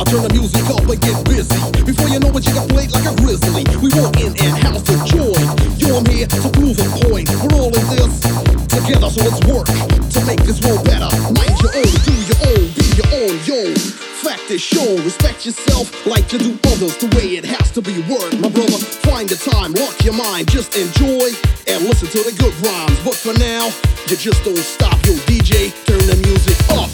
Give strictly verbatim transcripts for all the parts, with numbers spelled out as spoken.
turn the music up and get busy. Before you know it, you got played like a grizzly. We walk in and house the joy. Yo, I'm here to prove a point. We're all in this together, so let's work to make this world better. Mind your own, do your own, be your own, yo. Fact is shown, respect yourself like you do others, the way it has to be word. My brother, find the time, lock your mind, just enjoy and listen to the good rhymes. But for now, you just don't stop. Yo, D J, turn the music up.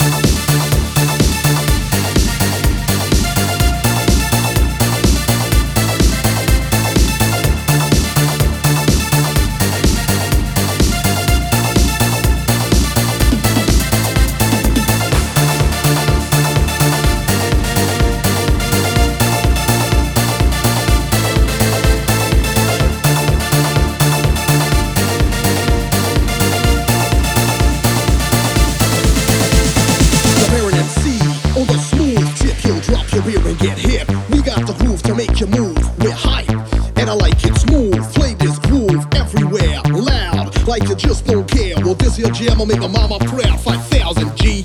Get hip, we got the groove to make you move. We're hype, and I like it smooth. Play this groove everywhere, loud, like you just don't care. Well, this here jam will make my mama proud. Five thousand G